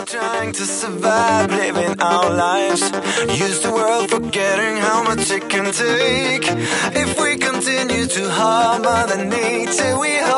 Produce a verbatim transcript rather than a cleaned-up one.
trying to survive, living our lives. Use the world, forgetting how much it can take. If we continue to harm Mother Nature, we harm